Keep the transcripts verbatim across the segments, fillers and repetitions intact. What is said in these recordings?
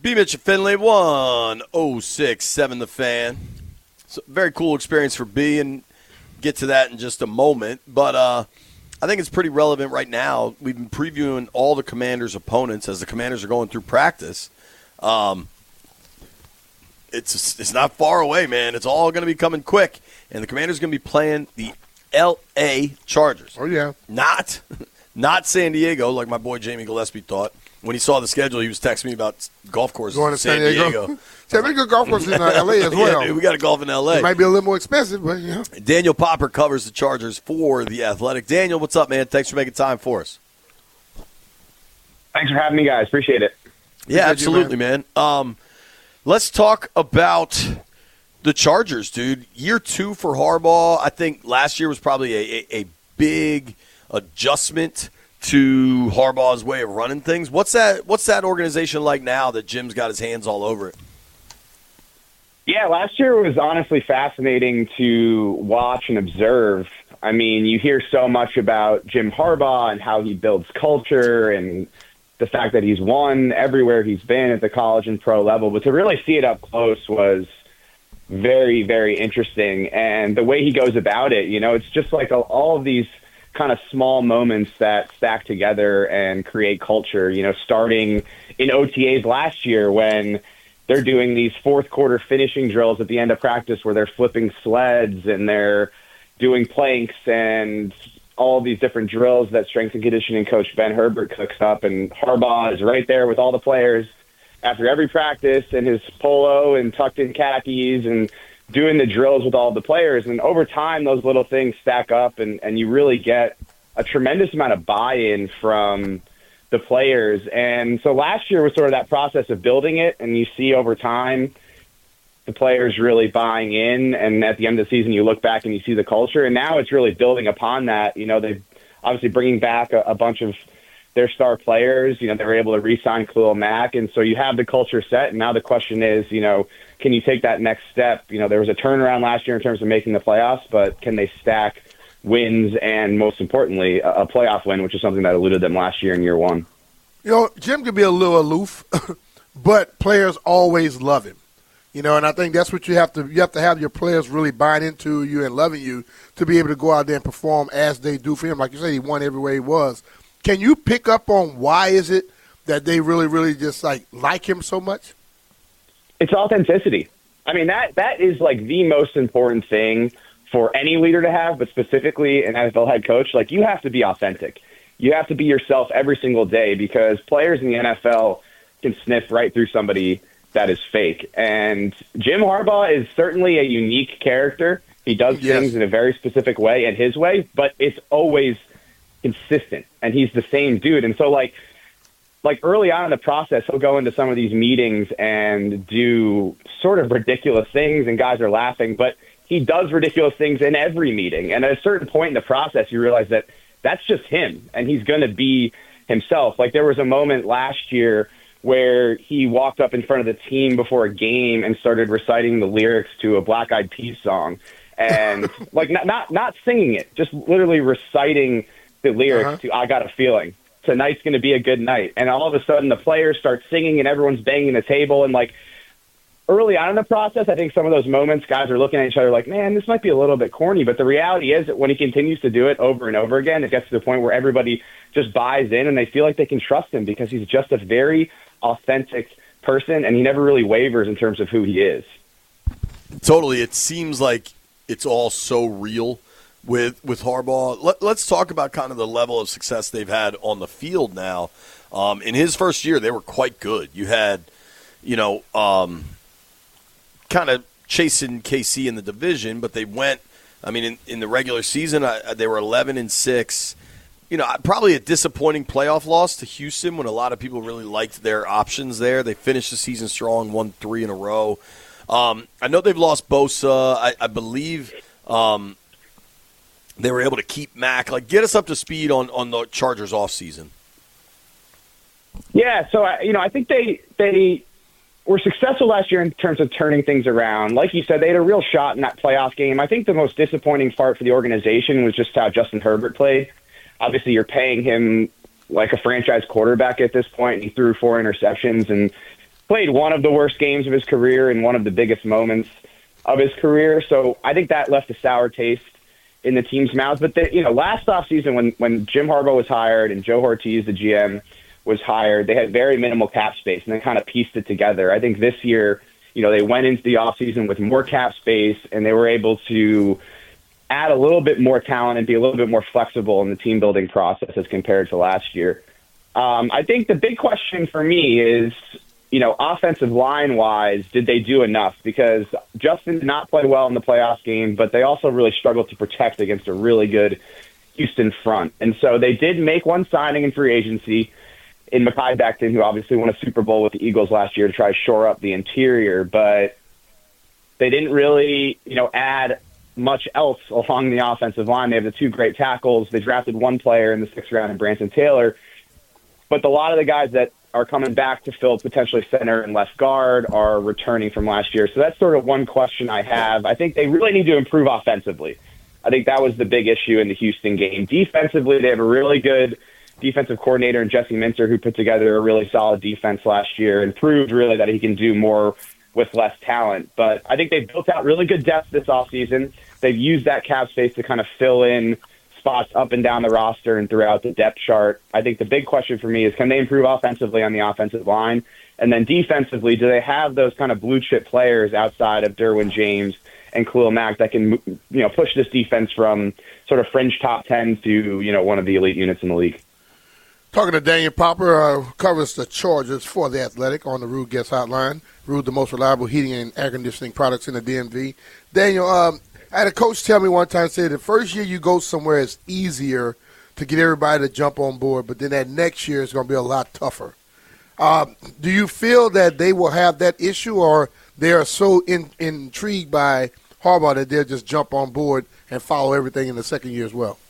B. Mitch Finley, one oh six point seven The Fan. So very cool experience for B, and get to that in just a moment. But uh, I think it's pretty relevant right now. We've been previewing all the Commanders' opponents as the Commanders are going through practice. Um, it's it's not far away, man. It's all going to be coming quick, and the Commanders are going to be playing the L A Chargers. Oh yeah, not not San Diego like my boy Jamie Gillespie thought. When he saw the schedule, he was texting me about golf courses going in to San, San Diego. Diego. San Diego golf course in uh, L A as well. Yeah, dude, we got a golf in L A. It might be a little more expensive, but you know. Daniel Popper covers the Chargers for The Athletic. Daniel, what's up, man? Thanks for making time for us. Thanks for having me, guys. Appreciate it. Yeah, Appreciate absolutely, you, man. man. Um, let's talk about the Chargers, dude. Year two for Harbaugh. I think last year was probably a, a, a big adjustment to Harbaugh's way of running things. What's that What's that organization like now that Jim's got his hands all over it? Yeah, last year was honestly fascinating to watch and observe. I mean, you hear so much about Jim Harbaugh and how he builds culture and the fact that he's won everywhere he's been at the college and pro level. But to really see it up close was very, very interesting. And the way he goes about it, you know, it's just like all of these kind of small moments that stack together and create culture, you know, starting in O T As last year when they're doing these fourth quarter finishing drills at the end of practice where they're flipping sleds and they're doing planks and all these different drills that strength and conditioning coach Ben Herbert cooks up. And Harbaugh is right there with all the players after every practice in his polo and tucked in khakis and doing the drills with all the players. And over time, those little things stack up, and, and you really get a tremendous amount of buy-in from the players. And so last year was sort of that process of building it, and you see over time the players really buying in. And at the end of the season, you look back and you see the culture. And now it's really building upon that. You know, they're obviously bringing back a, a bunch of their star players. You know, they were able to re-sign Khalil Mack. And so you have the culture set. And now the question is, you know, can you take that next step? You know, there was a turnaround last year in terms of making the playoffs, but can they stack wins and, most importantly, a, a playoff win, which is something that eluded them last year in year one? You know, Jim can be a little aloof, but players always love him. You know, and I think that's what you have to you have to have your players really buying into you and loving you to be able to go out there and perform as they do for him. Like you said, he won everywhere he was. Can you pick up on why is it that they really, really just like like him so much? It's authenticity. I mean, that that is like the most important thing for any leader to have, but specifically an N F L head coach. Like, you have to be authentic. You have to be yourself every single day, because players in the N F L can sniff right through somebody that is fake. And Jim Harbaugh is certainly a unique character. He does Yes. things in a very specific way and his way, but it's always consistent, and he's the same dude. And so, like, like early on in the process, he'll go into some of these meetings and do sort of ridiculous things, and guys are laughing, but he does ridiculous things in every meeting. And at a certain point in the process, you realize that that's just him, and he's going to be himself. Like, there was a moment last year where he walked up in front of the team before a game and started reciting the lyrics to a Black Eyed Peas song. And, like, not, not not singing it, just literally reciting the lyrics Uh-huh. to I Got a Feeling. Tonight's going to be a good night. And all of a sudden the players start singing and everyone's banging the table. And, like, early on in the process, I think some of those moments, guys are looking at each other like, man, this might be a little bit corny. But the reality is that when he continues to do it over and over again, it gets to the point where everybody just buys in and they feel like they can trust him, because he's just a very authentic person, and he never really wavers in terms of who he is. Totally. It seems like it's all so real with with Harbaugh. Let, let's talk about kind of the level of success they've had on the field now. Um, in his first year, they were quite good. You had, you know, um, kind of chasing K C in the division, but they went, I mean, in, in the regular season, I, they were eleven and six. You know, probably a disappointing playoff loss to Houston when a lot of people really liked their options there. They finished the season strong, won three in a row. Um, I know they've lost Bosa. I, I believe um, they were able to keep Mack. Like, get us up to speed on, on the Chargers offseason. Yeah, so, I, you know, I think they they were successful last year in terms of turning things around. Like you said, they had a real shot in that playoff game. I think the most disappointing part for the organization was just how Justin Herbert played. Obviously, you're paying him like a franchise quarterback at this point, and he threw four interceptions. And played one of the worst games of his career in one of the biggest moments of his career. So I think that left a sour taste in the team's mouths. But, they, you know, last offseason when, when Jim Harbaugh was hired and Joe Ortiz, the G M, was hired, they had very minimal cap space, and they kind of pieced it together. I think this year, you know, they went into the offseason with more cap space, and they were able to add a little bit more talent and be a little bit more flexible in the team building process as compared to last year. Um, I think the big question for me is, you know, offensive line-wise, did they do enough? Because Justin did not play well in the playoffs game, but they also really struggled to protect against a really good Houston front. And so they did make one signing in free agency in Mekhi Becton, who obviously won a Super Bowl with the Eagles last year to try to shore up the interior, but they didn't really, you know, add much else along the offensive line. They have the two great tackles. They drafted one player in the sixth round in Branson Taylor, but a lot of the guys that are coming back to fill potentially center and left guard are returning from last year. So that's sort of one question I have. I think they really need to improve offensively. I think that was the big issue in the Houston game. Defensively, they have a really good defensive coordinator in Jesse Minter, who put together a really solid defense last year and proved really that he can do more with less talent. But I think they've built out really good depth this offseason. They've used that cap space to kind of fill in spots up and down the roster and throughout the depth chart. I think the big question for me is, can they improve offensively on the offensive line? And then defensively, do they have those kind of blue chip players outside of Derwin James and Khalil Mack that can, you know, push this defense from sort of fringe top ten to, you know, one of the elite units in the league? Talking to Daniel Popper, uh, covers the Chargers for The Athletic on the Rude Guest Hotline. Rude, the most reliable heating and air conditioning products in the D M V. Daniel, um, I had a coach tell me one time, say the first year you go somewhere, it's easier to get everybody to jump on board, but then that next year is going to be a lot tougher. Um, do you feel that they will have that issue, or they are so in, intrigued by Harbaugh that they'll just jump on board and follow everything in the second year as well?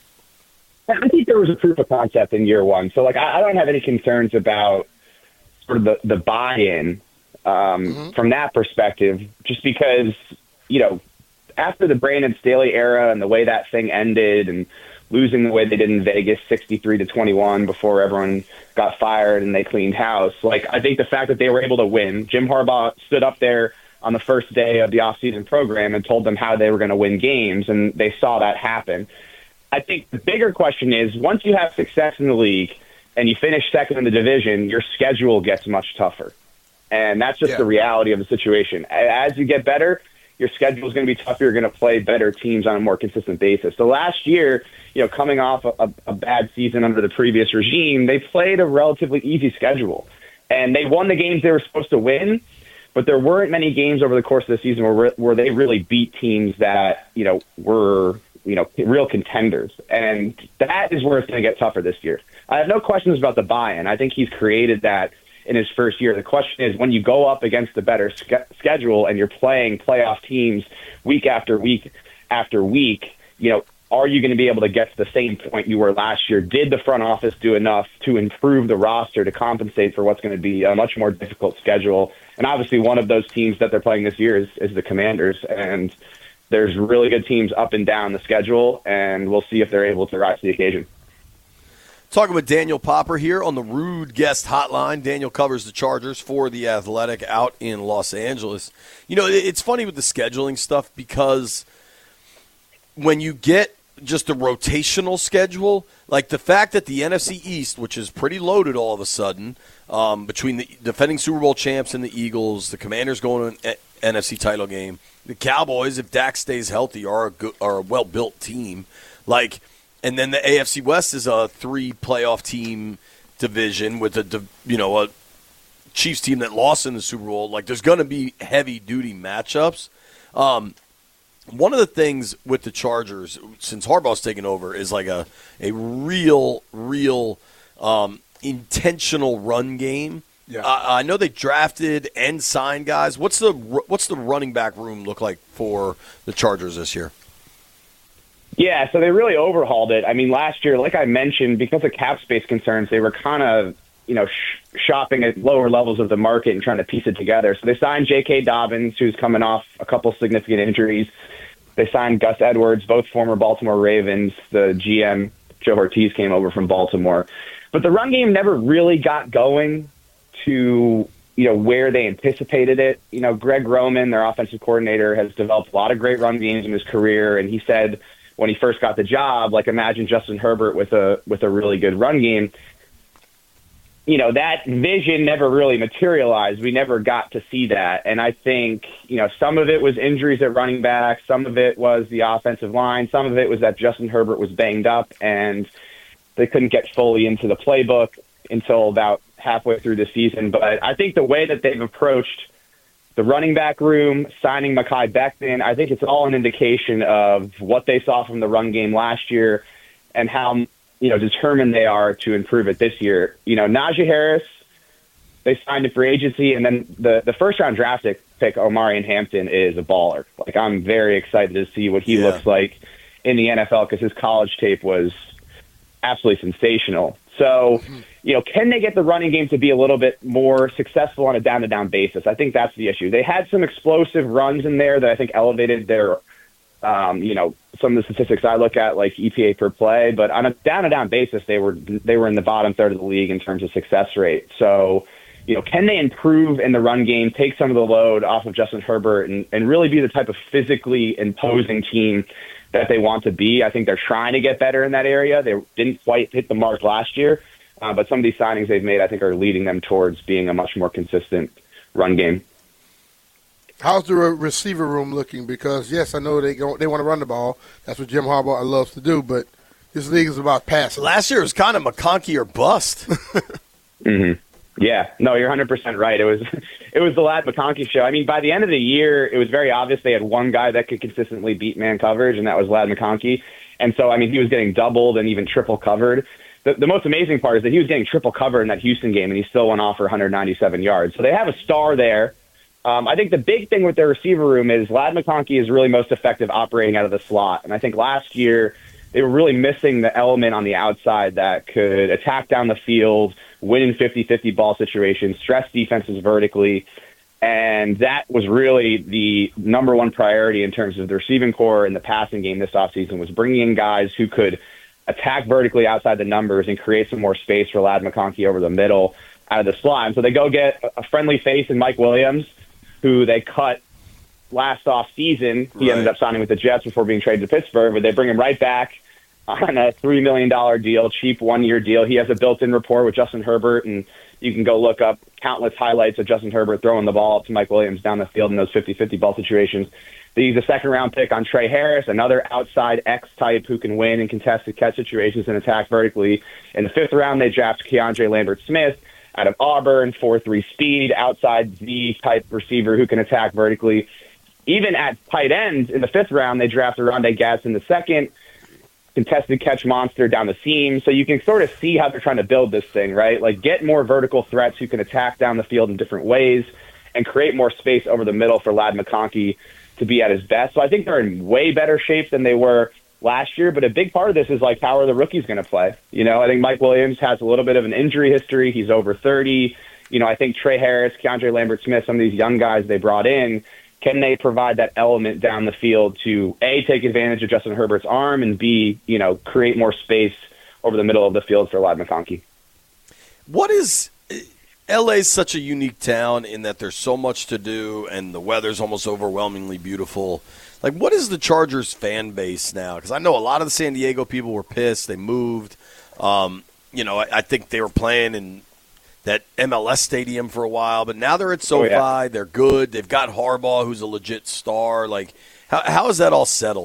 I think there was a proof of concept in year one. So, like, I, I don't have any concerns about sort of the, the buy-in um, mm-hmm. from that perspective, just because, you know, after the Brandon Staley era and the way that thing ended and losing the way they did in Vegas sixty-three to twenty-one before everyone got fired and they cleaned house, like, I think the fact that they were able to win, Jim Harbaugh stood up there on the first day of the offseason program and told them how they were going to win games, and they saw that happen. I think the bigger question is, once you have success in the league and you finish second in the division, your schedule gets much tougher. And that's just yeah. the reality of the situation. As you get better, your schedule is going to be tougher. You're going to play better teams on a more consistent basis. So last year, you know, coming off a, a, a bad season under the previous regime, they played a relatively easy schedule. And they won the games they were supposed to win, but there weren't many games over the course of the season where, where they really beat teams that, you know, were – you know, real contenders. And that is where it's going to get tougher this year. I have no questions about the buy-in. I think he's created that in his first year. The question is, when you go up against the better ske- schedule and you're playing playoff teams week after week after week, you know, are you going to be able to get to the same point you were last year? Did the front office do enough to improve the roster to compensate for what's going to be a much more difficult schedule? And obviously one of those teams that they're playing this year is, is the Commanders. And there's really good teams up and down the schedule, and we'll see if they're able to rise to the occasion. Talking with Daniel Popper here on the Rude Guest Hotline. Daniel covers the Chargers for The Athletic out in Los Angeles. You know, it's funny with the scheduling stuff because when you get just a rotational schedule, like the fact that the N F C East, which is pretty loaded all of a sudden, um, between the defending Super Bowl champs and the Eagles, the Commanders going to an N F C title game, the Cowboys, if Dak stays healthy, are a, good, are a well-built team. Like, and then the A F C West is a three-playoff team division with a, you know, a Chiefs team that lost in the Super Bowl. Like, there's going to be heavy-duty matchups. Um, one of the things with the Chargers, since Harbaugh's taken over, is like a, a real, real um, intentional run game. Yeah. Uh, I know they drafted and signed guys. What's the what's the running back room look like for the Chargers this year? Yeah, so they really overhauled it. I mean, last year, like I mentioned, because of cap space concerns, they were kind of, you know, sh- shopping at lower levels of the market and trying to piece it together. So they signed J K. Dobbins, who's coming off a couple significant injuries. They signed Gus Edwards, both former Baltimore Ravens. The G M, Joe Ortiz, came over from Baltimore. But the run game never really got going to you know, where they anticipated it. You know, Greg Roman, their offensive coordinator, has developed a lot of great run games in his career, and he said when he first got the job, like, imagine Justin Herbert with a with a really good run game. You know, that vision never really materialized. We never got to see that. And I think, you know, some of it was injuries at running back. Some of it was the offensive line. Some of it was that Justin Herbert was banged up and they couldn't get fully into the playbook until about halfway through the season. But I think the way that they've approached the running back room, signing Mekhi Becton, I think it's all an indication of what they saw from the run game last year and how, you know, determined they are to improve it this year. You know, Najee Harris, they signed a free agency, and then the, the first-round draft pick, Omarion Hampton, is a baller. Like, I'm very excited to see what he yeah. looks like in the N F L because his college tape was absolutely sensational. So, you know, can they get the running game to be a little bit more successful on a down-to-down basis? I think that's the issue. They had some explosive runs in there that I think elevated their Um, you know, some of the statistics I look at, like E P A per play, but on a down-to-down basis, they were they were in the bottom third of the league in terms of success rate. So, you know, can they improve in the run game, take some of the load off of Justin Herbert, and, and really be the type of physically imposing team that they want to be? I think they're trying to get better in that area. They didn't quite hit the mark last year, uh, but some of these signings they've made, I think, are leading them towards being a much more consistent run game. How's the re- receiver room looking? Because, yes, I know they go, they want to run the ball. That's what Jim Harbaugh loves to do, but this league is about passing. Last year it was kind of McConkey or bust. mm-hmm. Yeah. No, you're one hundred percent right. It was it was the Ladd McConkey show. I mean, by the end of the year, it was very obvious they had one guy that could consistently beat man coverage, and that was Ladd McConkey. And so, I mean, he was getting doubled and even triple covered. The, the most amazing part is that he was getting triple covered in that Houston game, and he still went off for one hundred ninety-seven yards. So they have a star there. Um, I think the big thing with their receiver room is Ladd McConkey is really most effective operating out of the slot. And I think last year they were really missing the element on the outside that could attack down the field, win in fifty-fifty ball situations, stress defenses vertically. And that was really the number one priority in terms of the receiving core in the passing game this offseason, was bringing in guys who could attack vertically outside the numbers and create some more space for Ladd McConkey over the middle out of the slot. And so they go get a friendly face in Mike Williams, who they cut last off season. He right. ended up signing with the Jets before being traded to Pittsburgh, but they bring him right back on a three million dollars deal, cheap one-year deal. He has a built-in rapport with Justin Herbert, and you can go look up countless highlights of Justin Herbert throwing the ball up to Mike Williams down the field in those fifty-fifty ball situations. They use a second-round pick on Trey Harris, another outside X-type who can win in contested catch situations and attack vertically. In the fifth round, they draft Keandre Lambert-Smith out of Auburn, four three speed, outside Z-type receiver who can attack vertically. Even at tight end in the fifth round, they draft Rondé Gatz in the second, contested catch monster down the seam. So you can sort of see how they're trying to build this thing, right? Like, get more vertical threats who can attack down the field in different ways and create more space over the middle for Ladd McConkey to be at his best. So I think they're in way better shape than they were last year, but a big part of this is, like, how are the rookies going to play? You know, I think Mike Williams has a little bit of an injury history. He's over thirty. You know, I think Trey Harris, Keandre Lambert-Smith, some of these young guys they brought in, can they provide that element down the field to, A, take advantage of Justin Herbert's arm, and B, you know, create more space over the middle of the field for Ladd McConkey? What is L A is such a unique town in that there's so much to do and the weather's almost overwhelmingly beautiful. Like, what is the Chargers fan base now? Because I know a lot of the San Diego people were pissed. They moved. Um, you know, I, I think they were playing in that M L S stadium for a while, but now they're at SoFi. Oh, yeah. They're good. They've got Harbaugh, who's a legit star. Like, how how is that all settled?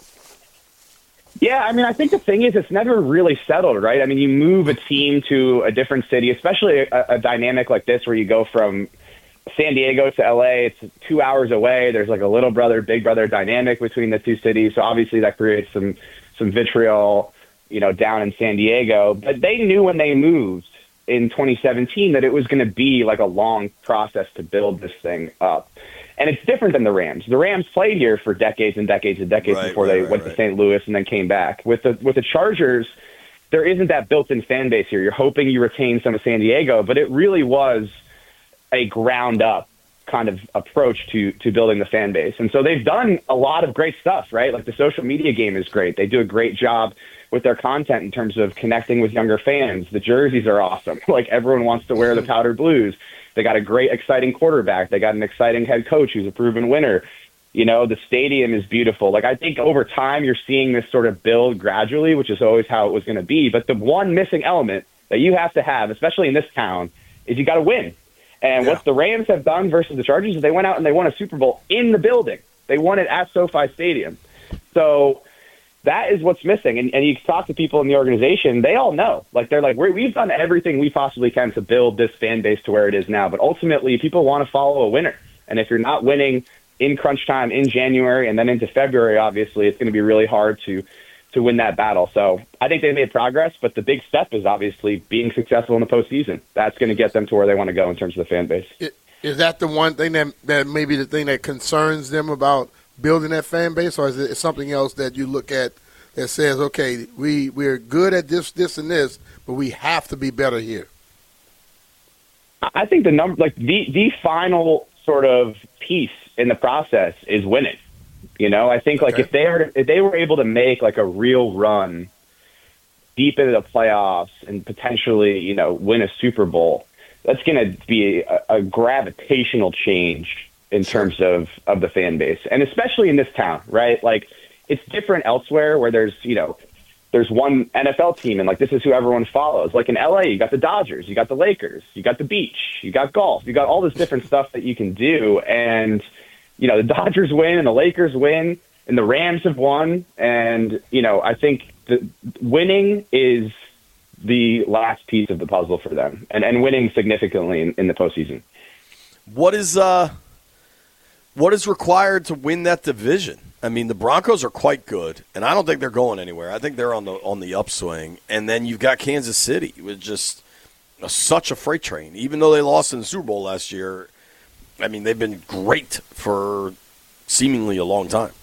Yeah, I mean, I think the thing is it's never really settled, right? I mean, you move a team to a different city, especially a, a dynamic like this where you go from San Diego to L A. It's two hours away. There's like a little brother, big brother dynamic between the two cities. So obviously that creates some some vitriol, you know, down in San Diego. But they knew when they moved in twenty seventeen that it was going to be like a long process to build this thing up. And it's different than the Rams. The Rams played here for decades and decades and decades right, before right, they right, went right. to Saint Louis and then came back. With the with the Chargers, there isn't that built-in fan base here. You're hoping you retain some of San Diego, but it really was a ground-up kind of approach to to building the fan base. And so they've done a lot of great stuff, right? Like the social media game is great. They do a great job with their content in terms of connecting with younger fans. The jerseys are awesome. Like everyone wants to wear the powder blues. They got a great, exciting quarterback. They got an exciting head coach who's a proven winner. You know, the stadium is beautiful. Like I think over time you're seeing this sort of build gradually, which is always how it was going to be. But the one missing element that you have to have, especially in this town, is you got to win. And Yeah. what the Rams have done versus the Chargers is they went out and they won a Super Bowl in the building. They won it at SoFi Stadium. So that is what's missing. And, and you talk to people in the organization, they all know. Like they're like, We're, we've done everything we possibly can to build this fan base to where it is now. But ultimately, people want to follow a winner. And if you're not winning in crunch time in January and then into February, obviously, it's going to be really hard to to win that battle. So I think they made progress, but the big step is obviously being successful in the postseason. That's going to get them to where they want to go in terms of the fan base. It, is that the one thing that that maybe the thing that concerns them about building that fan base, or is it something else that you look at that says, okay, we we're good at this, this, and this, but we have to be better here? I think the number, like the the final sort of piece in the process is winning. You know, I think like Okay. if they are if they were able to make like a real run deep into the playoffs and potentially, you know, win a Super Bowl, that's going to be a, a gravitational change in terms of, of the fan base. And especially in this town, right? Like it's different elsewhere where there's, you know, there's one N F L team and like this is who everyone follows. Like in L A, you got the Dodgers, you got the Lakers, you got the beach, you got golf, you got all this different stuff that you can do. And, you know, the Dodgers win and the Lakers win and the Rams have won. And, you know, I think the winning is the last piece of the puzzle for them and, and winning significantly in, in the postseason. What is uh, what is required to win that division? I mean, the Broncos are quite good, and I don't think they're going anywhere. I think they're on the on the upswing. And then you've got Kansas City with just a, such a freight train. Even though they lost in the Super Bowl last year, I mean, they've been great for seemingly a long time.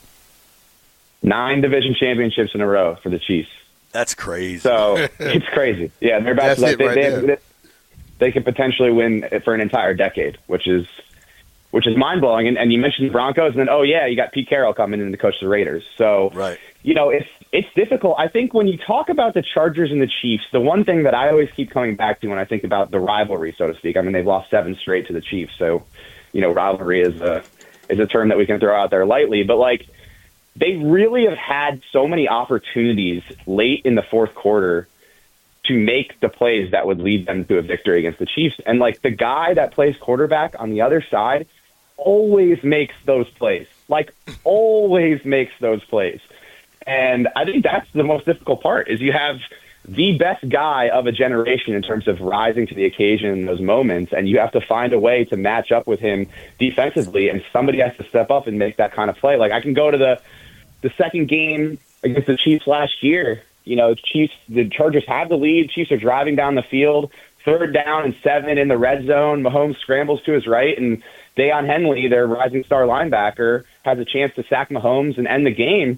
Nine division championships in a row for the Chiefs. That's crazy. So it's crazy. Yeah, they're about That's to. it They, right they, there. they, they could potentially win for an entire decade, which is which is mind blowing. And, and you mentioned the Broncos, and then oh yeah, you got Pete Carroll coming in to coach the Raiders. So Right. you know, it's it's difficult. I think when you talk about the Chargers and the Chiefs, the one thing that I always keep coming back to when I think about the rivalry, so to speak. I mean, they've lost seven straight to the Chiefs, so you know, rivalry is a is a term that we can throw out there lightly, but like. They really have had so many opportunities late in the fourth quarter to make the plays that would lead them to a victory against the Chiefs. And like the guy that plays quarterback on the other side always makes those plays, like always makes those plays. And I think that's the most difficult part is you have the best guy of a generation in terms of rising to the occasion in those moments. And you have to find a way to match up with him defensively. And somebody has to step up and make that kind of play. Like I can go to the, the second game against the Chiefs last year, you know, Chiefs, the Chargers have the lead. Chiefs are driving down the field, third down and seven in the red zone. Mahomes scrambles to his right, and Deion Henley, their rising star linebacker, has a chance to sack Mahomes and end the game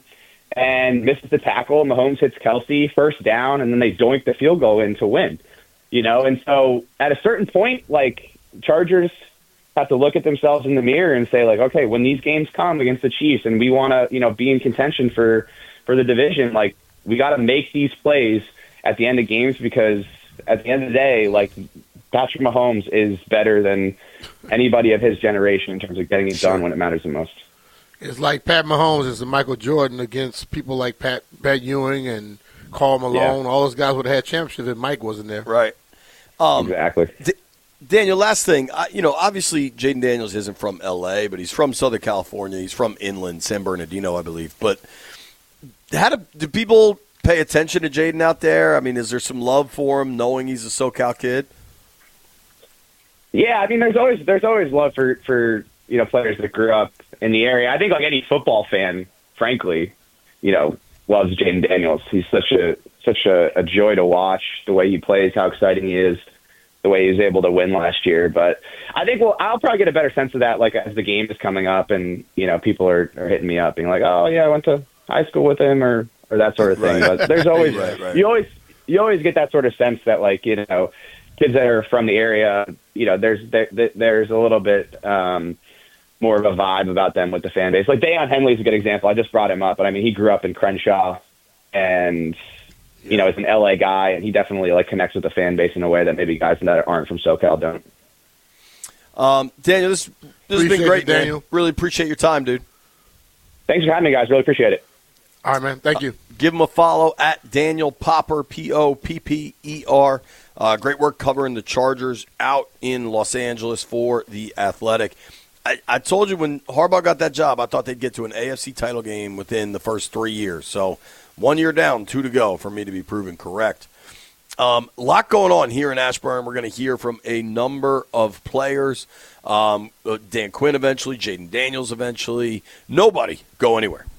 and misses the tackle. Mahomes hits Kelsey, first down, and then they doink the field goal in to win, you know? And so at a certain point, like Chargers have to look at themselves in the mirror and say, like, okay, when these games come against the Chiefs and we want to, you know, be in contention for, for the division, like, we got to make these plays at the end of games because at the end of the day, like, Patrick Mahomes is better than anybody of his generation in terms of getting it done when it matters the most. It's like Pat Mahomes is the Michael Jordan against people like Pat Pat Ewing and Karl Malone. Yeah. All those guys would have had championships if Mike wasn't there. Right. Um, exactly. D- Daniel, last thing, I, you know, obviously Jaden Daniels isn't from L A, but he's from Southern California. He's from inland, San Bernardino, I believe. But how do, do people pay attention to Jaden out there? I mean, is there some love for him, knowing he's a SoCal kid? Yeah, I mean, there's always there's always love for, for you know players that grew up in the area. I think like any football fan, frankly, you know, loves Jaden Daniels. He's such a such a, a joy to watch. The way he plays, how exciting he is, the way he was able to win last year. But I think well, I'll probably get a better sense of that like as the game is coming up, and you know, people are, are hitting me up, being like, "Oh yeah, I went to high school with him," or or that sort of thing. Right. But there's always Right, right. you always you always get that sort of sense that like you know. Kids that are from the area, you know, there's there, there's a little bit um, more of a vibe about them with the fan base. Like Deion Henley's a good example. I just brought him up, but I mean, he grew up in Crenshaw, and you know, is an L A guy, and he definitely like connects with the fan base in a way that maybe guys that aren't from SoCal don't. Um, Daniel, this this has been great, it, Daniel. man. Really appreciate your time, dude. Thanks for having me, guys. Really appreciate it. All right, man. Thank you. Uh, give him a follow at Daniel Popper, P O P P E R. Uh, great work covering the Chargers out in Los Angeles for The Athletic. I, I told you when Harbaugh got that job, I thought they'd get to an A F C title game within the first three years. So one year down, two to go for me to be proven correct. A um, lot going on here in Ashburn. We're going to hear from a number of players. Um, Dan Quinn eventually, Jaden Daniels eventually. Nobody go anywhere.